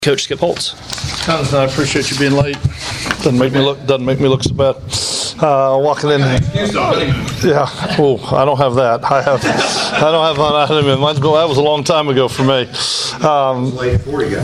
Coach Skip Holtz. Jonathan, I appreciate you being late. Doesn't make me look so bad. Walking in. Yeah. Oh, I don't have that. I don't have one. Mine's that was a long time ago for me. Late for you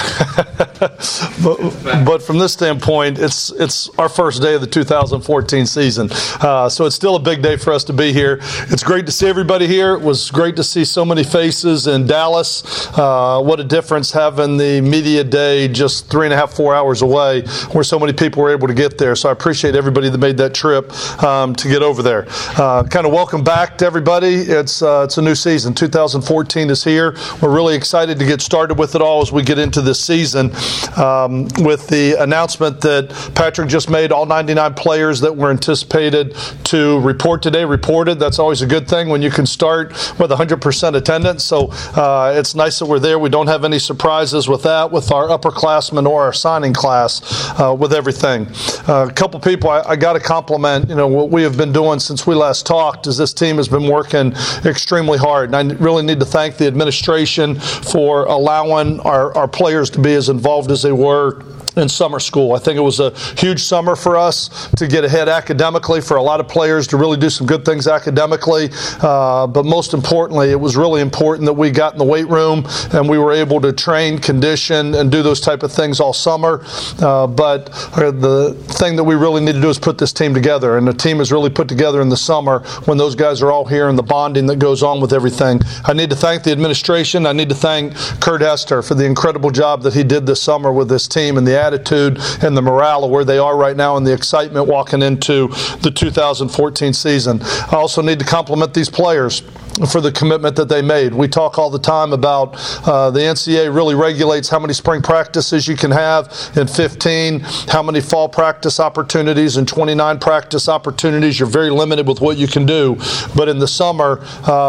guys. But from this standpoint, it's our first day of the 2014 season. So it's still a big day for us to be here. It's great to see everybody here. It was great to see so many faces in Dallas. What a difference having the media day just 3.5, 4 hours away, where so many people were able to get there. So I appreciate everybody that made that trip to get over there. Kind of welcome back to everybody. It's a new season. 2014 is here. We're really excited to get started with it all as we get into this season. With the announcement that Patrick just made, all 99 players that were anticipated to report today reported. That's always a good thing when you can start with 100% attendance. So it's nice that we're there. We don't have any surprises with that, with our upperclassmen or our signing class, with everything. A couple people I got to compliment. What we have been doing since we last talked is this team has been working extremely hard. And I really need to thank the administration for allowing our players to be as involved as they were in summer school. I think it was a huge summer for us to get ahead academically, for a lot of players to really do some good things academically. But most importantly, it was really important that we got in the weight room and we were able to train, condition, and do those type of things all summer. But the thing that we really need to do is put this team together. And the team is really put together in the summer when those guys are all here and the bonding that goes on with everything. I need to thank the administration. I need to thank Kurt Hester for the incredible job that he did this summer with this team and the attitude and the morale of where they are right now and the excitement walking into the 2014 season. I also need to compliment these players for the commitment that they made. We talk all the time about the NCAA really regulates how many spring practices you can have in 15, how many fall practice opportunities, and 29 practice opportunities. You're very limited with what you can do. But in the summer,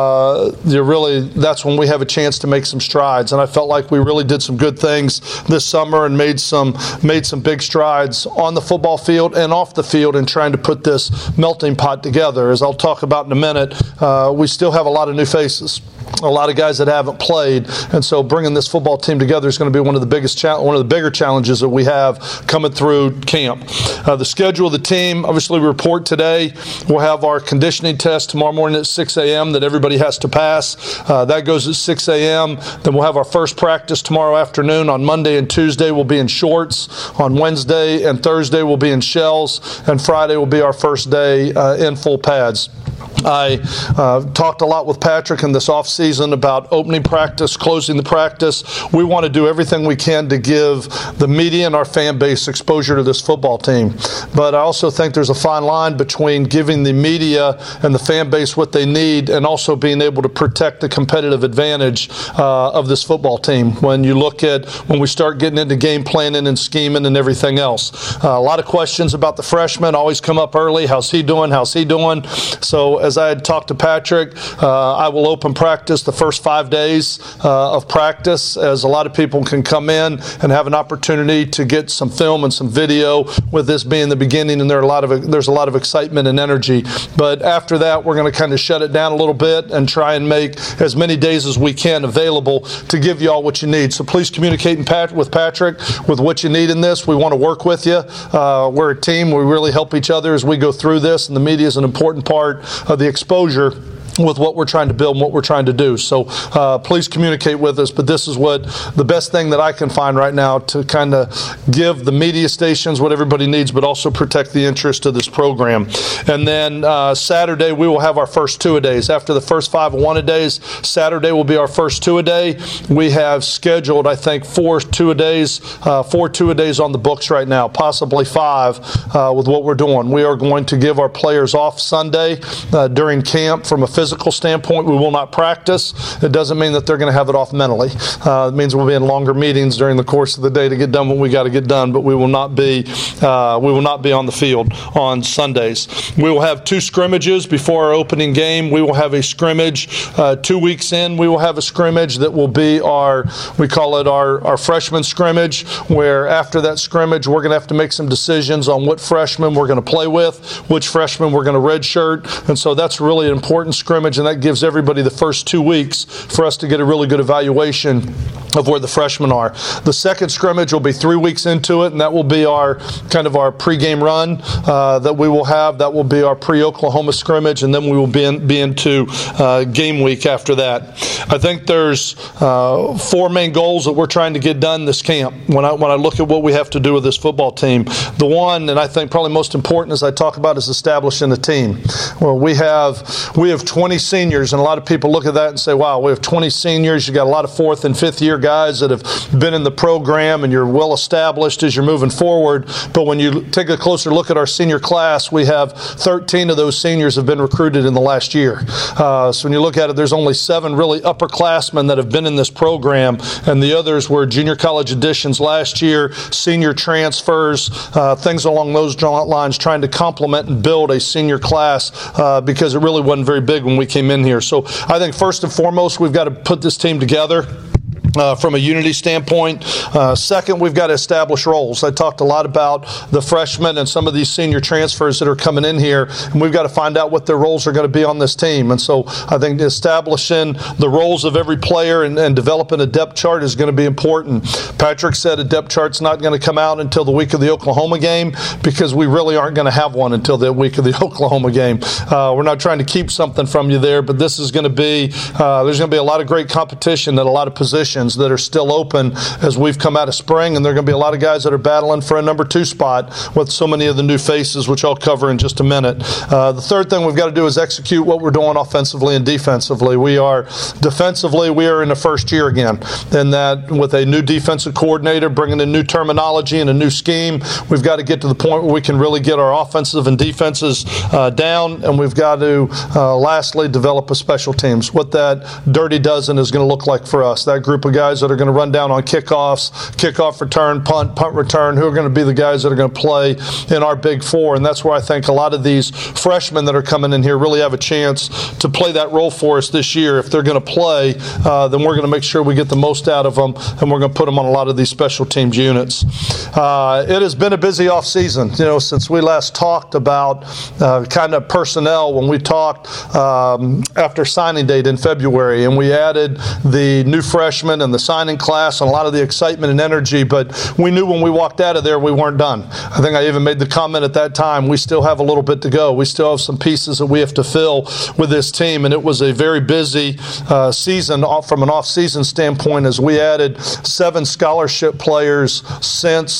that's when we have a chance to make some strides. And I felt like we really did some good things this summer and made some big strides on the football field and off the field in trying to put this melting pot together. As I'll talk about in a minute, we still have a lot of new faces, a lot of guys that haven't played, and so bringing this football team together is going to be one of the bigger challenges that we have coming through camp. The schedule of the team, obviously we report today. We'll have our conditioning test tomorrow morning at 6 a.m. that everybody has to pass. That goes at 6 a.m. Then we'll have our first practice tomorrow afternoon. On Monday and Tuesday we'll be in shorts. On Wednesday and Thursday we'll be in shells, and Friday will be our first day in full pads. I talked a lot with Patrick in this offseason about opening practice, closing the practice. We want to do everything we can to give the media and our fan base exposure to this football team. But I also think there's a fine line between giving the media and the fan base what they need and also being able to protect the competitive advantage of this football team. When you look at when we start getting into game planning and scheming and everything else. A lot of questions about the freshmen always come up early. How's he doing? How's he doing? So as I had talked to Patrick, I will open practice the first 5 days of practice, as a lot of people can come in and have an opportunity to get some film and some video, with this being the beginning, and there's a lot of excitement and energy. But after that, we're going to kind of shut it down a little bit and try and make as many days as we can available to give you all what you need. So please communicate with Patrick with what you need in this. We want to work with you. We're a team. We really help each other as we go through this, and the media is an important part of the exposure with what we're trying to build and what we're trying to do. So please communicate with us. But this is what the best thing that I can find right now to kind of give the media stations what everybody needs, but also protect the interest of this program. And then Saturday, we will have our first two-a-days. After the first 5 1-a-days, Saturday will be our first two-a-day. We have scheduled, I think, 4 two-a-days on the books right now, possibly 5 with what we're doing. We are going to give our players off Sunday during camp from a physical standpoint. We will not practice. It doesn't mean that they're going to have it off mentally. It means we'll be in longer meetings during the course of the day to get done what we got to get done, but we will not be on the field on Sundays. We will have 2 scrimmages before our opening game. We will have a scrimmage 2 weeks in. We will have a scrimmage that will be we call it our freshman scrimmage, where after that scrimmage we're going to have to make some decisions on what freshmen we're going to play with, which freshmen we're going to redshirt, and so that's really an important scrimmage, and that gives everybody the first 2 weeks for us to get a really good evaluation of where the freshmen are. The second scrimmage will be 3 weeks into it, and that will be our kind of our pregame run that we will have. That will be our pre-Oklahoma scrimmage, and then we will be into game week after that. I think there's 4 main goals that we're trying to get done this camp. When I look at what we have to do with this football team, the one, and I think probably most important as I talk about, is establishing a team. Well, we have 20 seniors, and a lot of people look at that and say, wow, we have 20 seniors. You got a lot of 4th and 5th year guys that have been in the program, and you're well established as you're moving forward. But when you take a closer look at our senior class, we have 13 of those seniors have been recruited in the last year. So when you look at it, there's only 7 really upperclassmen that have been in this program, and the others were junior college additions last year, senior transfers, things along those lines, trying to complement and build a senior class because it really wasn't very big when we came in here. So I think first and foremost, we've got to put this team together. From a unity standpoint. Second, we've got to establish roles. I talked a lot about the freshmen and some of these senior transfers that are coming in here, and we've got to find out what their roles are going to be on this team. And so I think establishing the roles of every player and developing a depth chart is going to be important. Patrick said a depth chart's not going to come out until the week of the Oklahoma game because we really aren't going to have one until the week of the Oklahoma game. We're not trying to keep something from you there, but this is going to be, there's going to be a lot of great competition at a lot of positions that are still open as we've come out of spring, and there are going to be a lot of guys that are battling for a number 2 spot with so many of the new faces, which I'll cover in just a minute. The third thing we've got to do is execute what we're doing offensively and defensively. Defensively, we are in the first year again, and that with a new defensive coordinator, bringing in new terminology and a new scheme, we've got to get to the point where we can really get our offensive and defenses down, and we've got to lastly develop a special teams. What that dirty dozen is going to look like for us. That group of guys that are going to run down on kickoffs, kickoff return, punt return, who are going to be the guys that are going to play in our Big Four. And that's where I think a lot of these freshmen that are coming in here really have a chance to play that role for us this year. If they're going to play, then we're going to make sure we get the most out of them, and we're going to put them on a lot of these special teams units. It has been a busy offseason, since we last talked about kind of personnel when we talked after signing date in February, and we added the new freshmen and the signing class and a lot of the excitement and energy, but we knew when we walked out of there we weren't done. I think I even made the comment at that time, we still have a little bit to go. We still have some pieces that we have to fill with this team, and it was a very busy season from an off-season standpoint as we added 7 scholarship players since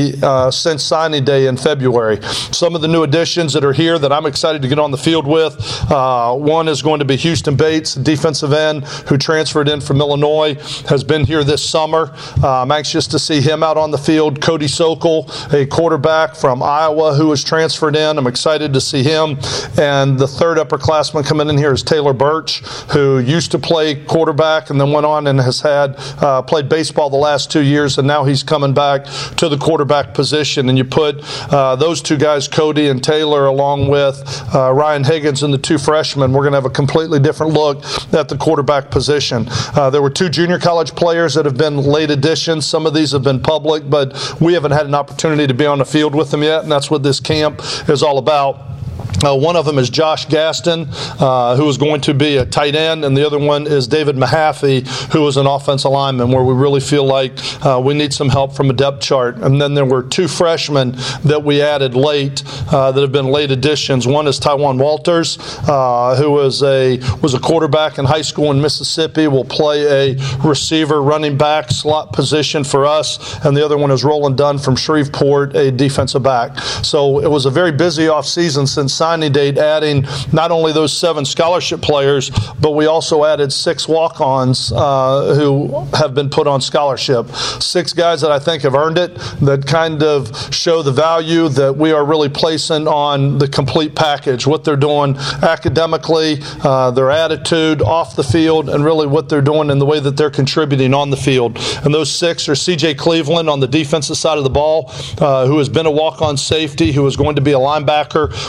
signing day in February. Some of the new additions that are here that I'm excited to get on the field with, one is going to be Houston Bates, defensive end, who transferred in from Illinois, has been here this summer. I'm anxious to see him out on the field. Cody Sokol, a quarterback from Iowa who was transferred in. I'm excited to see him. And the third upperclassman coming in here is Taylor Birch, who used to play quarterback and then went on and has played baseball the last 2 years, and now he's coming back to the quarterback position. And you put those 2 guys, Cody and Taylor, along with Ryan Higgins and the 2 freshmen, we're going to have a completely different look at the quarterback position. There were 2 junior college players that have been late additions. Some of these have been public, but we haven't had an opportunity to be on the field with them yet, and that's what this camp is all about. One of them is Josh Gaston, who is going to be a tight end, and the other one is David Mahaffey, who is an offensive lineman, where we really feel like we need some help from a depth chart. And then there were 2 freshmen that we added late that have been late additions. One is Taiwan Walters, who was a quarterback in high school in Mississippi, will play a receiver, running back, slot position for us. And the other one is Roland Dunn from Shreveport, a defensive back. So it was a very busy offseason since signing date, adding not only those 7 scholarship players, but we also added 6 walk-ons who have been put on scholarship. 6 guys that I think have earned it, that kind of show the value that we are really placing on the complete package, what they're doing academically, their attitude off the field, and really what they're doing in the way that they're contributing on the field. And those 6 are CJ Cleveland on the defensive side of the ball, who has been a walk-on safety, who is going to be a linebacker, will go on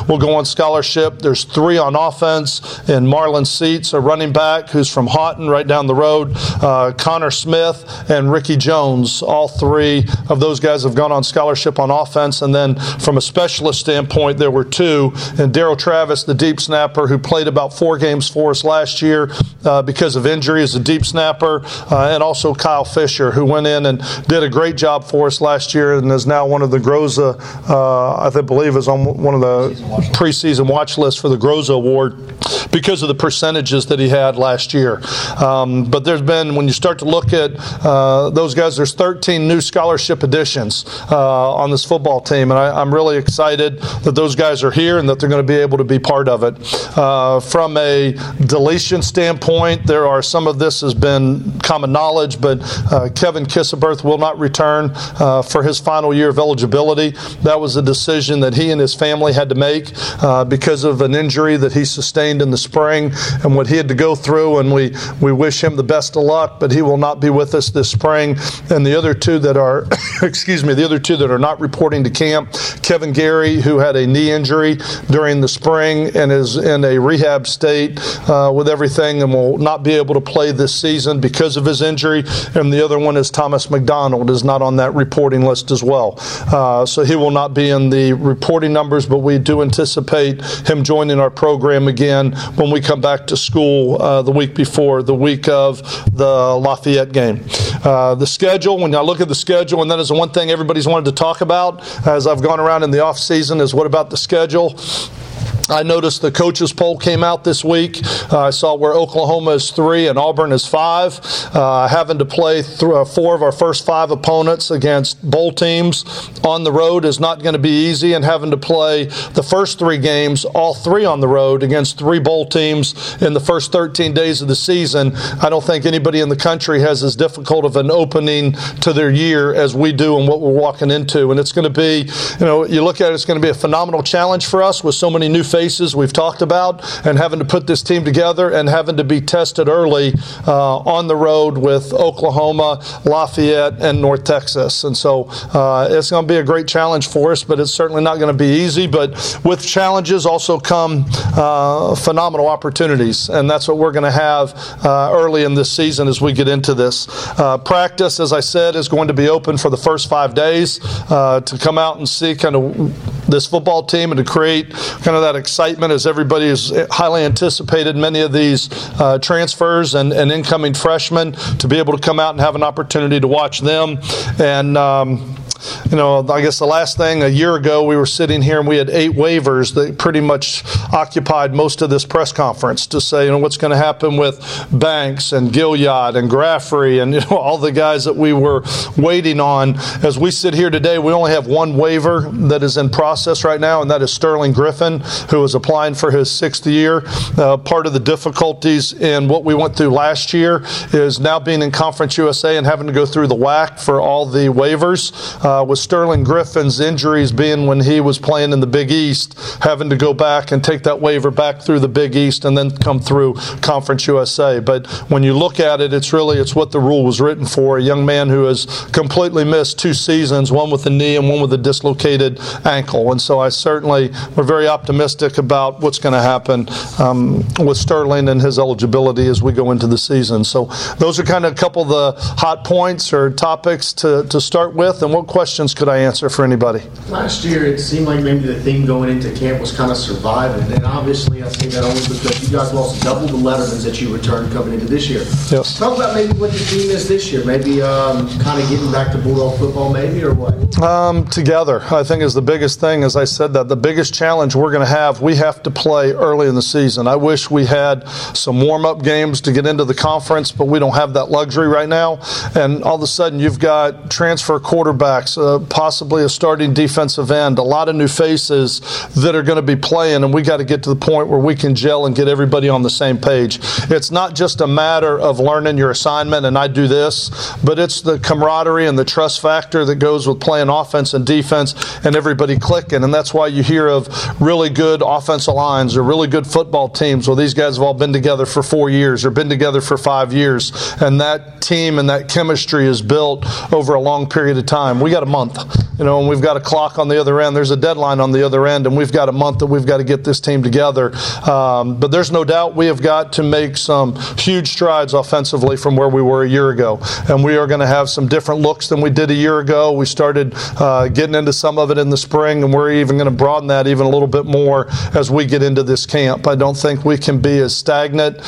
scholarship. There's 3 on offense, and Marlon Seats, a running back who's from Houghton, right down the road. Connor Smith and Ricky Jones, all 3 of those guys have gone on scholarship on offense. And then from a specialist standpoint, there were 2. And Daryl Travis, the deep snapper, who played about 4 games for us last year because of injury as a deep snapper, and also Kyle Fisher, who went in and did a great job for us last year and is now one of the Groza, I believe is on one of the preseason watch lists for the Groza Award because of the percentages that he had last year. But there's been, when you start to look at those guys, there's 13 new scholarship additions on this football team, and I'm really excited that those guys are here and that they're going to be able to be part of it. From a deletion standpoint, there are some of this has been common knowledge, but Kevin Kisseberth will not return for his final year of eligibility. That was a decision that he and his family had to make because of an injury that he sustained in the spring and what he had to go through, and we wish him the best of luck, but he will not be with us this spring. And the other 2 that are the other 2 that are not reporting to camp, Kevin Gary, who had a knee injury during the spring and is in a rehab state with everything and will not be able to play this season because of his injury, and the other one is Thomas McDonald, is not on that reporting list as well. So he will not be in the reporting numbers, but we do anticipate him joining our program again when we come back to school the week before, the week of the Lafayette game. The schedule, when I look at the schedule, and that is the one thing everybody's wanted to talk about as I've gone around in the off season, is what about the schedule? I noticed the coaches poll came out this week. I saw where Oklahoma is 3 and Auburn is 5. Having to play 4 of our first 5 opponents against bowl teams on the road is not going to be easy, and having to play the first 3 games, all 3 on the road against 3 bowl teams in the first 13 days of the season, I don't think anybody in the country has as difficult of an opening to their year as we do and what we're walking into. And it's going to be, you look at it, it's going to be a phenomenal challenge for us with so many new faces we've talked about, and having to put this team together and having to be tested early on the road with Oklahoma, Lafayette, and North Texas. And so it's going to be a great challenge for us, but it's certainly not going to be easy. But with challenges also come phenomenal opportunities, and that's what we're going to have early in this season as we get into this. Practice, as I said, is going to be open for the first 5 days to come out and see kind of this football team and to create kind of that excitement as everybody is highly anticipated many of these transfers and incoming freshmen to be able to come out and have an opportunity to watch them. And I guess the last thing, a year ago, we were sitting here and we had 8 waivers that pretty much occupied most of this press conference to say, what's going to happen with Banks and Gilliard and Graffrey and, all the guys that we were waiting on. As we sit here today, we only have 1 waiver that is in process right now, and that is Sterling Griffin, who is applying for his 6th year. Part of the difficulties in what we went through last year is now being in Conference USA and having to go through the WAC for all the waivers. With Sterling Griffin's injuries being when he was playing in the Big East, having to go back and take that waiver back through the Big East and then come through Conference USA. But when you look at it, it's what the rule was written for. A young man who has completely missed 2 seasons, one with a knee and one with a dislocated ankle. And so we're very optimistic about what's going to happen with Sterling and his eligibility as we go into the season. So those are kind of a couple of the hot points or topics to start with. And what questions could I answer for anybody? Last year, it seemed like maybe the theme going into camp was kind of surviving. And obviously, I say that only because you guys lost double the Lettermans that you returned coming into this year. Yes. Talk about maybe what the team is this year. Maybe kind of getting back to Bulldog football maybe, or what? Together, I think, is the biggest thing. As I said, that the biggest challenge we're going to have, we have to play early in the season. I wish we had some warm-up games to get into the conference, but we don't have that luxury right now. And all of a sudden, you've got transfer quarterbacks, possibly a starting defensive end, a lot of new faces that are going to be playing, and we got to get to the point where we can gel and get everybody on the same page. It's not just a matter of learning your assignment and I do this, but it's the camaraderie and the trust factor that goes with playing offense and defense and everybody clicking. And that's why you hear of really good offensive lines or really good football teams. Well, these guys have all been together for 4 years or been together for 5 years, and that team and that chemistry is built over a long period of time. We got got a month, and we've got a clock on the other end. There's a deadline on the other end, and we've got a month that we've got to get this team together. But there's no doubt we have got to make some huge strides offensively from where we were a year ago, and we are going to have some different looks than we did a year ago. We started getting into some of it in the spring, and we're even going to broaden that even a little bit more as we get into this camp. I don't think we can be as stagnant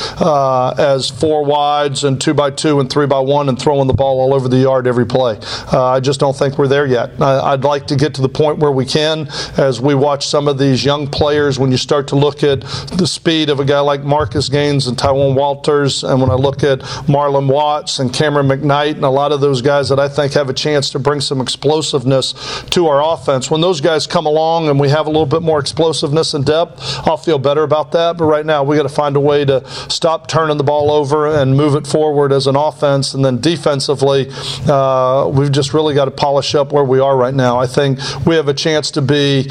as 4 wides and 2x2 and 3x1 and throwing the ball all over the yard every play. I just don't think we're there yet. I'd like to get to the point where we can, as we watch some of these young players. When you start to look at the speed of a guy like Marcus Gaines and Tywone Walters, and when I look at Marlon Watts and Cameron McKnight and a lot of those guys that I think have a chance to bring some explosiveness to our offense, when those guys come along and we have a little bit more explosiveness and depth, I'll feel better about that. But right now we got to find a way to stop turning the ball over and move it forward as an offense. And then defensively, we've just really got to polish up where we are right now. I think we have a chance to be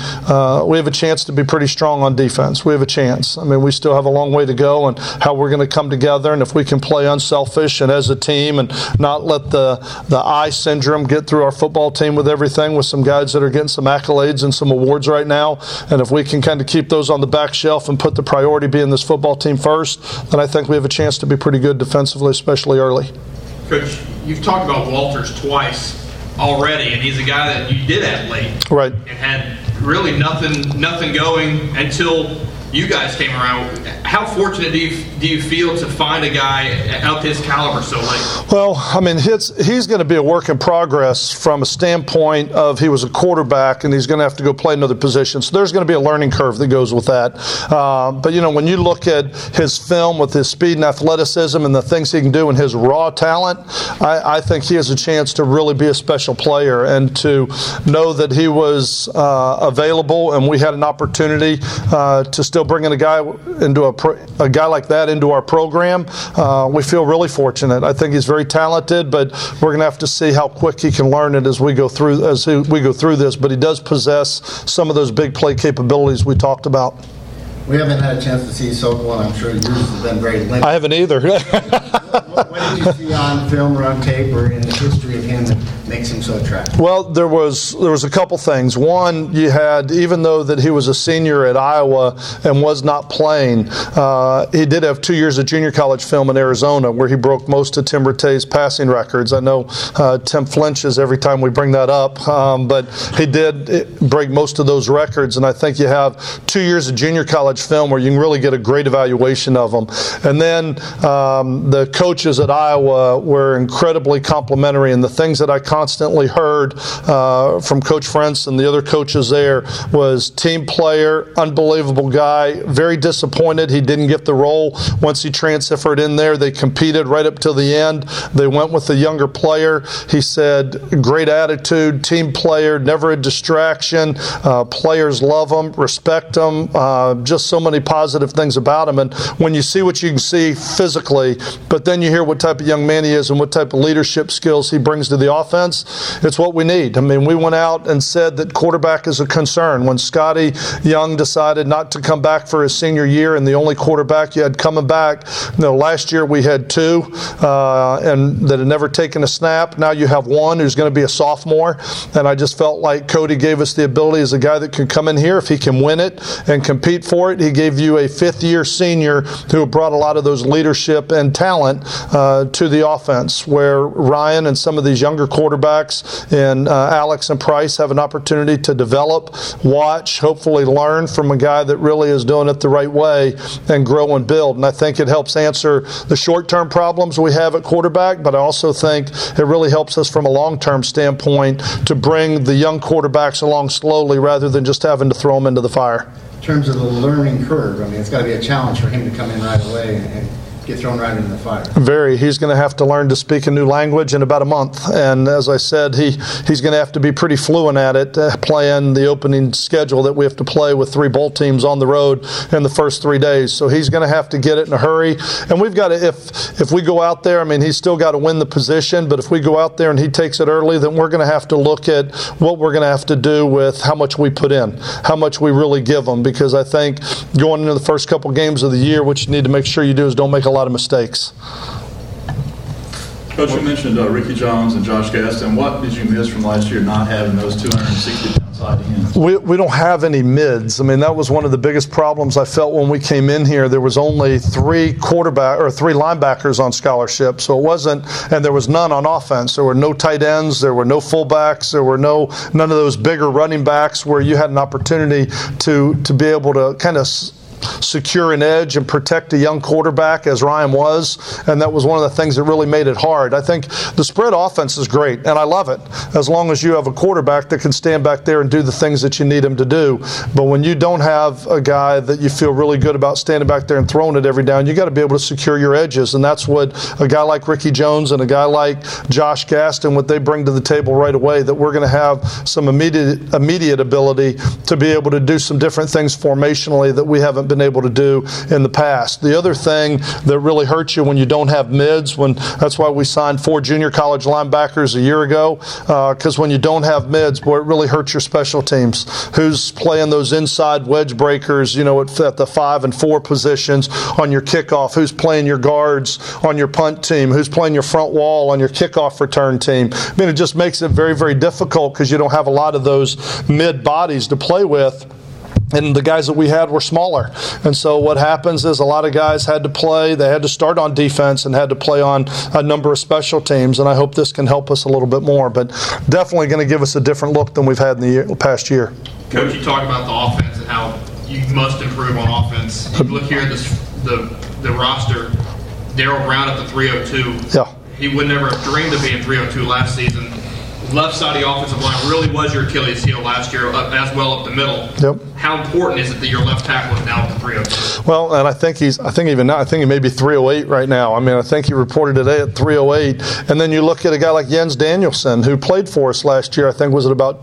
pretty strong on defense. We have a chance. I mean, we still have a long way to go, and how we're going to come together, and if we can play unselfish and as a team and not let the I syndrome get through our football team with everything, with some guys that are getting some accolades and some awards right now, and if we can kind of keep those on the back shelf and put the priority being this football team first, then I think we have a chance to be pretty good defensively, especially early. Coach, you've talked about Walters twice already, and he's a guy that you did have late. Right. And had really nothing going until you guys came around. How fortunate do you feel to find a guy of his caliber so late? Well, I mean, he's going to be a work in progress from a standpoint of he was a quarterback and he's going to have to go play another position. So there's going to be a learning curve that goes with that. But, when you look at his film with his speed and athleticism and the things he can do and his raw talent, I think he has a chance to really be a special player, and to know that he was available and we had an opportunity to still bringing a guy like that into our program. We feel really fortunate. I think he's very talented, but we're going to have to see how quick he can learn it as we go through this. But he does possess some of those big play capabilities we talked about. We haven't had a chance to see Sokol, and I'm sure yours has been very limited. I haven't either. What did you see on film or on tape or in the history of him that makes him so attractive? Well, there was a couple things. One, you had, even though that he was a senior at Iowa and was not playing, he did have 2 years of junior college film in Arizona where he broke most of Tim Rattay's passing records. I know Tim flinches every time we bring that up, but he did break most of those records, and I think you have 2 years of junior college film where you can really get a great evaluation of them. And then the coaches at Iowa were incredibly complimentary, and the things that I constantly heard from Coach Frentz and the other coaches there was team player, unbelievable guy, very disappointed he didn't get the role once he transferred in there. They competed right up till the end. They went with the younger player. He said, great attitude, team player, never a distraction, players love him, respect him, just so many positive things about him. And when you see what you can see physically, but then you hear what type of young man he is and what type of leadership skills he brings to the offense, it's what we need. I mean, we went out and said that quarterback is a concern. When Scotty Young decided not to come back for his senior year, and the only quarterback you had coming back, last year we had 2 and that had never taken a snap. Now you have 1 who's going to be a sophomore, and I just felt like Cody gave us the ability as a guy that can come in here if he can win it and compete for it. He gave you a 5th-year senior who brought a lot of those leadership and talent to the offense, where Ryan and some of these younger quarterbacks and Alex and Price have an opportunity to develop, watch, hopefully learn from a guy that really is doing it the right way and grow and build. And I think it helps answer the short-term problems we have at quarterback, but I also think it really helps us from a long-term standpoint to bring the young quarterbacks along slowly rather than just having to throw them into the fire. In terms of the learning curve, I mean, it's got to be a challenge for him to come in right away and get thrown right into the fire. Very. He's going to have to learn to speak a new language in about a month. And as I said, he's going to have to be pretty fluent at it, playing the opening schedule that we have to play with 3 bowl teams on the road in the first 3 days. So he's going to have to get it in a hurry. And we've got to, if we go out there, I mean, he's still got to win the position, but if we go out there and he takes it early, then we're going to have to look at what we're going to have to do with how much we put in, how much we really give him, because I think going into the first couple games of the year, what you need to make sure you do is don't make a lot of mistakes. Coach, you mentioned Ricky Jones and Josh Gaston. What did you miss from last year not having those 260-pound side ends? We don't have any mids. I mean, that was one of the biggest problems I felt when we came in here. There was only 3 linebackers on scholarship, so it wasn't, and there was none on offense. There were no tight ends, there were no fullbacks, there were none of those bigger running backs where you had an opportunity to be able to kind of secure an edge and protect a young quarterback as Ryan was, and that was one of the things that really made it hard. I think the spread offense is great, and I love it, as long as you have a quarterback that can stand back there and do the things that you need him to do. But when you don't have a guy that you feel really good about standing back there and throwing it every down, you got to be able to secure your edges, and that's what a guy like Ricky Jones and a guy like Josh Gaston, what they bring to the table right away, that we're going to have some immediate ability to be able to do some different things formationally that we haven't been able to do in the past. The other thing that really hurts you when you don't have mids, that's why we signed 4 junior college linebackers a year ago, because when you don't have mids, boy, it really hurts your special teams. Who's playing those inside wedge breakers, at the 5 and 4 positions on your kickoff? Who's playing your guards on your punt team? Who's playing your front wall on your kickoff return team? I mean, it just makes it very, very difficult because you don't have a lot of those mid bodies to play with. And the guys that we had were smaller. And so what happens is a lot of guys had to play. They had to start on defense and had to play on a number of special teams. And I hope this can help us a little bit more. But definitely going to give us a different look than we've had in the past year. Coach, you talk about the offense and how you must improve on offense. You look here at the roster, Daryl Brown at the 302. Yeah. He would never have dreamed of being 302 last season. Left side of the offensive line really was your Achilles heel last year, as well up the middle. Yep. How important is it that your left tackle is now at the 302? Well, and I think he may be 308 right now. I mean, I think he reported today at 308. And then you look at a guy like Jens Danielson, who played for us last year. I think was at about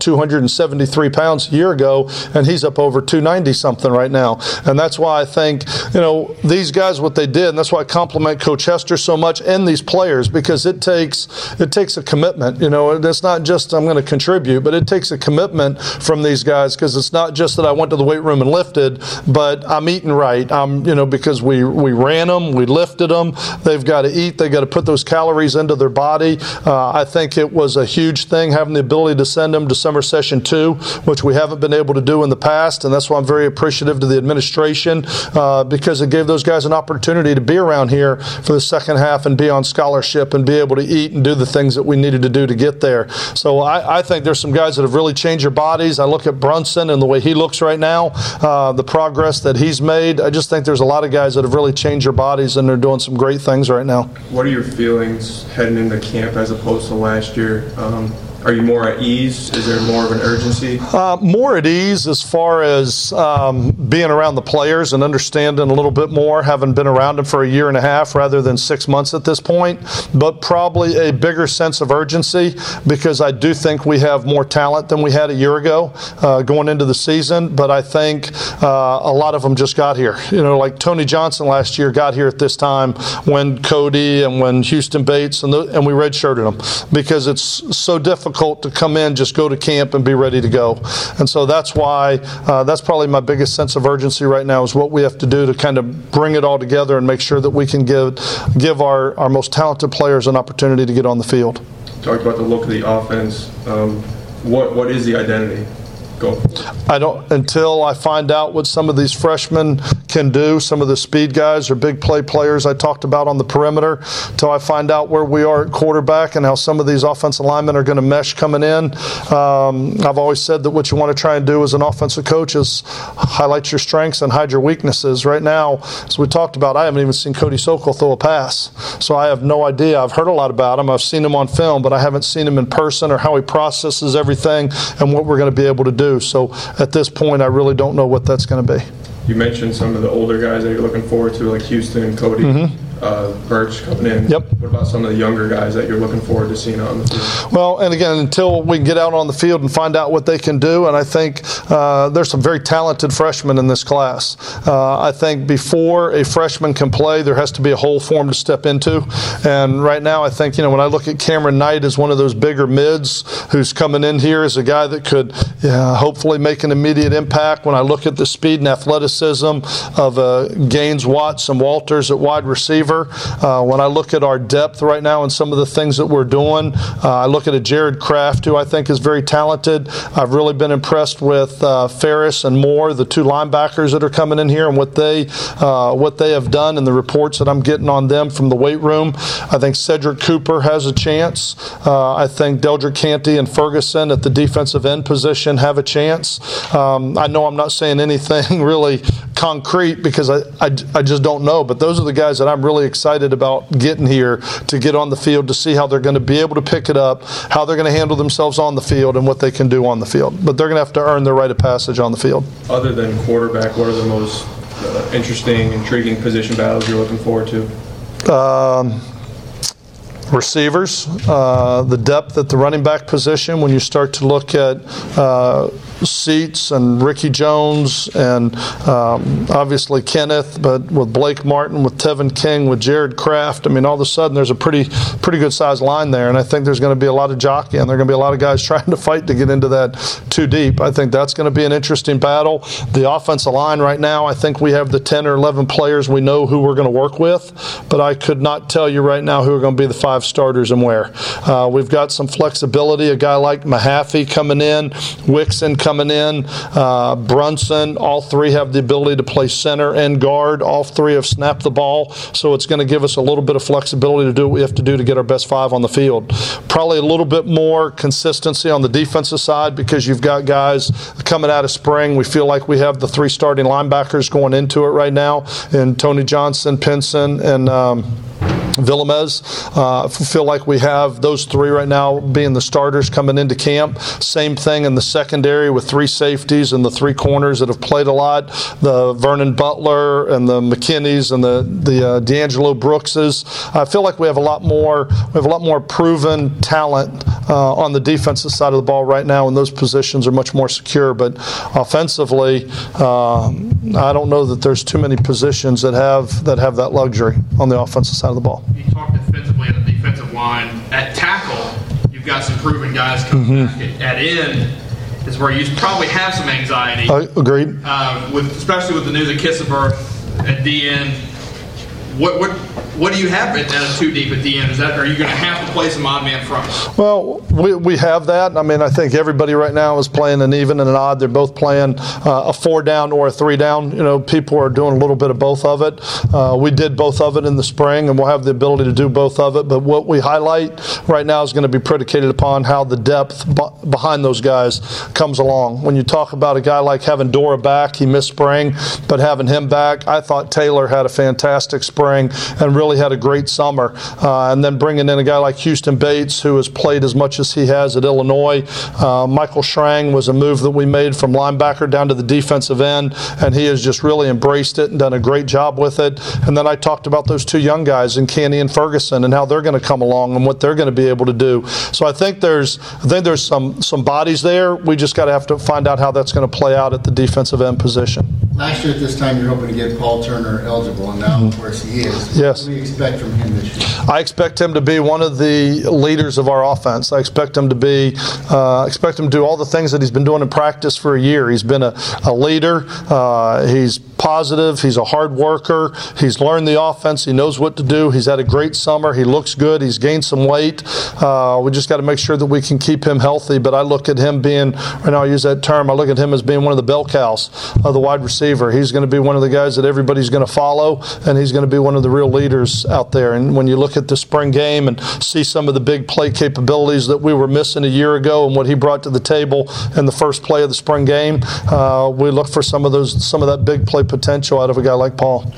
273 pounds a year ago, and he's up over 290 something right now. And that's why I think these guys, what they did, and that's why I compliment Coach Hester so much and these players, because it takes a commitment. It's not just I'm going to contribute, but it takes a commitment from these guys, because it's not just that I went to the weight room and lifted, but I'm eating right. Because we ran them, we lifted them. They've got to eat. They've got to put those calories into their body. I think it was a huge thing having the ability to send them to Summer Session 2, which we haven't been able to do in the past, and that's why I'm very appreciative to the administration, because it gave those guys an opportunity to be around here for the second half and be on scholarship and be able to eat and do the things that we needed to do to get there. So I think there's some guys that have really changed their bodies. I look at Brunson and the way he looks right now, the progress that he's made. I just think there's a lot of guys that have really changed their bodies, and they're doing some great things right now. What are your feelings heading into camp as opposed to last year? Are you more at ease? Is there more of an urgency? More at ease as far as being around the players and understanding a little bit more, having been around them for a year and a half rather than 6 months at this point. But probably a bigger sense of urgency, because I do think we have more talent than we had a year ago going into the season. But I think a lot of them just got here. Like Tony Johnson last year got here at this time when Cody and when Houston Bates and we redshirted them, because it's so difficult to come in, just go to camp and be ready to go. And so that's why that's probably my biggest sense of urgency right now, is what we have to do to kind of bring it all together and make sure that we can give our most talented players an opportunity to get on the field. Talked about the look of the offense. What is the identity? Go. I don't, until I find out what some of these freshmen can do, some of the speed guys or big play players I talked about on the perimeter, till I find out where we are at quarterback and how some of these offensive linemen are going to mesh coming in. I've always said that what you want to try and do as an offensive coach is highlight your strengths and hide your weaknesses. Right now, as we talked about, I haven't even seen Cody Sokol throw a pass. So I have no idea. I've heard a lot about him. I've seen him on film, but I haven't seen him in person or how he processes everything and what we're going to be able to do. So at this point, I really don't know what that's going to be. You mentioned some of the older guys that you're looking forward to, like Houston and Cody. Birch coming in. Yep. What about some of the younger guys that you're looking forward to seeing out on the field? Well, and again, until we can get out on the field and find out what they can do, and I think there's some very talented freshmen in this class. I think before a freshman can play, there has to be a hole for him to step into. And right now, I think, when I look at Cameron Knight as one of those bigger mids who's coming in here as a guy that could hopefully make an immediate impact. When I look at the speed and athleticism of Gaines, Watts, and Walters at wide receiver, favor. When I look at our depth right now and some of the things that we're doing, I look at a Jared Kraft, who I think is very talented. I've really been impressed with Ferris and Moore, the two linebackers that are coming in here, and what they have done and the reports that I'm getting on them from the weight room. I think Cedric Cooper has a chance. I think Deldrick Canty and Ferguson at the defensive end position have a chance. I know I'm not saying anything really concrete because I just don't know, but those are the guys that I'm really excited about getting here to get on the field to see how they're going to be able to pick it up, how they're going to handle themselves on the field, and what they can do on the field. But they're going to have to earn their rite of passage on the field. Other than quarterback, what are the most interesting, intriguing position battles you're looking forward to? Receivers, the depth at the running back position. When you start to look at Seats and Ricky Jones and obviously Kenneth, but with Blake Martin, with Tevin King, with Jared Kraft, I mean, all of a sudden there's a pretty good sized line there, and I think there's going to be a lot of jockeying. There are going to be a lot of guys trying to fight to get into that too deep. I think that's going to be an interesting battle. The offensive line right now, I think we have the 10 or 11 players we know who we're going to work with, but I could not tell you right now who are going to be the 5 starters and where. We've got some flexibility. A guy like Mahaffey coming in, Wixon coming in, Brunson, all three have the ability to play center and guard. All three have snapped the ball, so it's going to give us a little bit of flexibility to do what we have to do to get our best 5 on the field. Probably a little bit more consistency on the defensive side because you've got guys coming out of spring. We feel like we have the 3 starting linebackers going into it right now, and Tony Johnson, Pinson, and Villamez. Feel like we have those 3 right now being the starters coming into camp. Same thing in the secondary with 3 safeties and the 3 corners that have played a lot. The Vernon Butler and the McKinneys and the D'Angelo Brookses. I feel like we have a lot more proven talent on the defensive side of the ball right now, and those positions are much more secure. But offensively, I don't know that there's too many positions that have that luxury on the offensive side of the ball. You talk defensively on the defensive line. At tackle, you've got some proven guys coming back. At end is where you probably have some anxiety. Agreed. Especially with the news of Kissenberg at the end. What do you have at a 2 deep at the end? Are you going to have to play some odd man fronts? Well, we have that. I mean, I think everybody right now is playing an even and an odd. They're both playing a 4 down or a 3 down. You know, people are doing a little bit of both of it. We did both of it in the spring, and we'll have the ability to do both of it. But what we highlight right now is going to be predicated upon how the depth behind those guys comes along. When you talk about a guy like having Dora back, he missed spring, but having him back, I thought Taylor had a fantastic spring and really had a great summer. And then bringing in a guy like Houston Bates, who has played as much as he has at Illinois. Michael Schrang was a move that we made from linebacker down to the defensive end, and he has just really embraced it and done a great job with it. And then I talked about those 2 young guys in Canty and Ferguson and how they're going to come along and what they're going to be able to do. So I think there's some bodies there. We just got to have to find out how that's going to play out at the defensive end position. Last year at this time, you're hoping to get Paul Turner eligible, and now, of course, he is. Yes. What do we expect from him this year? I expect him to be one of the leaders of our offense. I expect him to do all the things that he's been doing in practice for a year. He's been a leader. He's positive. He's a hard worker. He's learned the offense. He knows what to do. He's had a great summer. He looks good. He's gained some weight. We just got to make sure that we can keep him healthy. But I look at him being, and I'll use that term, I look at him as being one of the bell cows of the wide receiver. He's going to be one of the guys that everybody's going to follow, and he's going to be one of the real leaders out there. And when you look at the spring game and see some of the big play capabilities that we were missing a year ago and what he brought to the table in the first play of the spring game, we look for some of that big play potential out of a guy like Paul.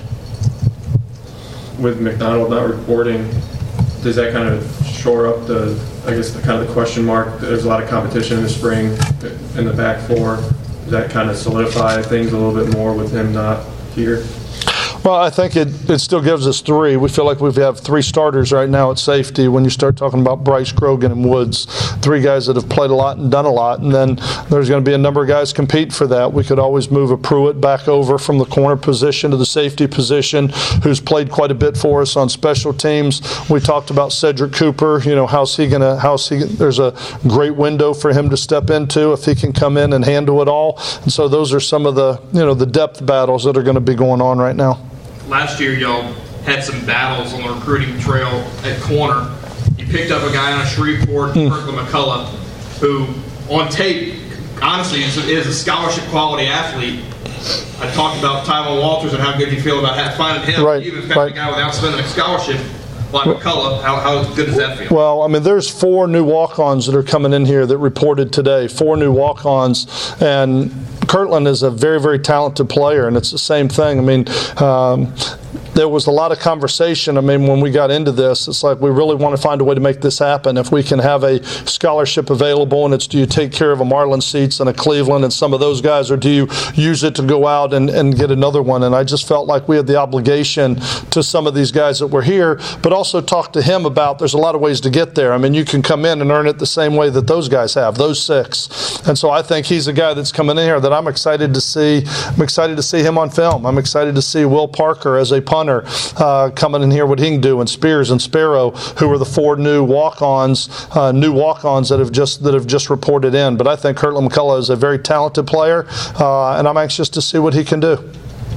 With McDonald not reporting, does that kind of shore up the question mark? There's a lot of competition in the spring in the back 4. Does that kind of solidify things a little bit more with him not here? Well, I think it still gives us 3. We feel like we have 3 starters right now at safety when you start talking about Bryce, Grogan, and Woods. 3 guys that have played a lot and done a lot. And then there's going to be a number of guys compete for that. We could always move a Pruitt back over from the corner position to the safety position, who's played quite a bit for us on special teams. We talked about Cedric Cooper. You know, there's a great window for him to step into if he can come in and handle it all. And so those are some of the depth battles that are going to be going on right now. Last year, y'all had some battles on the recruiting trail at corner. You picked up a guy out of Shreveport, Kirkland McCullough, who on tape, honestly, is a scholarship quality athlete. I talked about Tyler Walters and how good you feel about finding him. Right, Even if a guy without spending a scholarship like McCullough, how good does that feel? Well, I mean, there's 4 new walk-ons that are coming in here that reported today. 4 new walk-ons, and Kirtland is a very, very talented player, and it's the same thing. I mean, there was a lot of conversation. I mean, when we got into this, it's like we really want to find a way to make this happen. If we can have a scholarship available, and it's do you take care of a Marlon Seats and a Cleveland and some of those guys, or do you use it to go out and get another one? And I just felt like we had the obligation to some of these guys that were here, but also talk to him about there's a lot of ways to get there. I mean, you can come in and earn it the same way that those guys have, those 6. And so I think he's a guy that's coming in here that I'm excited to see. I'm excited to see him on film. I'm excited to see Will Parker as a punter coming in here, what he can do, and Spears and Sparrow, who are the 4 new walk-ons that have just reported in. But I think Kirtland McCullough is a very talented player, and I'm anxious to see what he can do.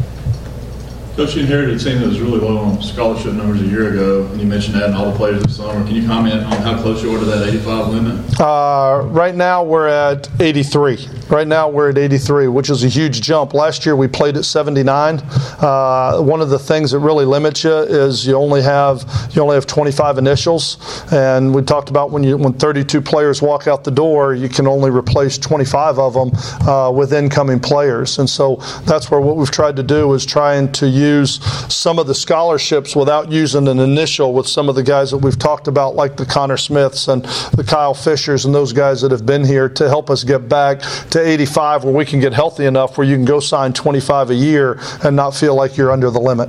Coach, you inherited a team that was really low on scholarship numbers a year ago, and you mentioned that in all the players this summer. Can you comment on how close you are to that 85 limit? Right now we're at 83. Right now we're at 83, which is a huge jump. Last year we played at 79. One of the things that really limits you is you only have 25 initials, and we talked about when 32 players walk out the door, you can only replace 25 of them with incoming players. And so that's where what we've tried to do is trying to use some of the scholarships without using an initial with some of the guys that we've talked about, like the Connor Smiths and the Kyle Fishers and those guys that have been here, to help us get back to 85, where we can get healthy enough where you can go sign 25 a year and not feel like you're under the limit.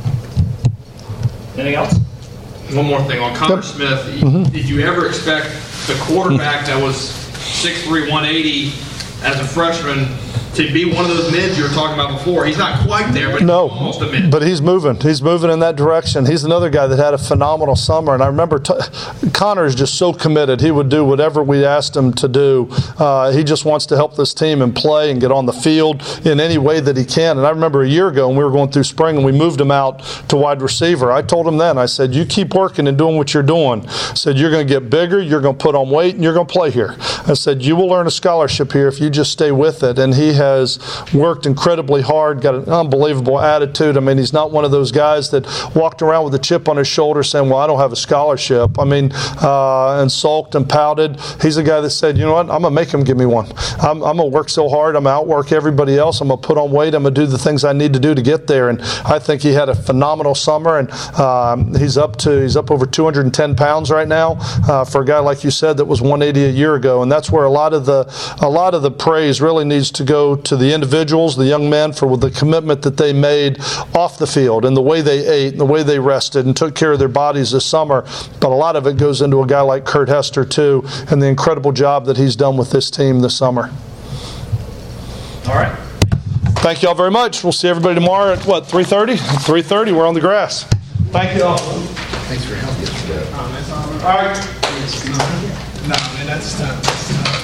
Anything else? One more thing on Connor Smith. Did you ever expect the quarterback that was 6'3", 180 as a freshman to be one of those mids you were talking about before? He's not quite there, but no, he's almost a mid. But he's moving. He's moving in that direction. He's another guy that had a phenomenal summer. And I remember Connor is just so committed. He would do whatever we asked him to do. He just wants to help this team and play and get on the field in any way that he can. And I remember a year ago when we were going through spring and we moved him out to wide receiver, I told him then, I said, you keep working and doing what you're doing. I said, you're going to get bigger, you're going to put on weight, and you're going to play here. I said, you will earn a scholarship here if you just stay with it. And he has worked incredibly hard, got an unbelievable attitude. I mean, he's not one of those guys that walked around with a chip on his shoulder saying, well, I don't have a scholarship. I mean, and sulked and pouted. He's a guy that said, you know what, I'm going to make him give me one. I'm going to work so hard. I'm going to outwork everybody else. I'm going to put on weight. I'm going to do the things I need to do to get there. And I think he had a phenomenal summer, and he's up over 210 pounds right now for a guy, like you said, that was 180 a year ago. And that's where a lot of the praise really needs to go to the individuals, the young men, for the commitment that they made off the field and the way they ate and the way they rested and took care of their bodies this summer. But a lot of it goes into a guy like Kurt Hester too, and the incredible job that he's done with this team this summer. All right. Thank you all very much. We'll see everybody tomorrow at 3:30? 3:30, we're on the grass. Thank you all. Thanks for your help yesterday. All right. No, man, that's tough.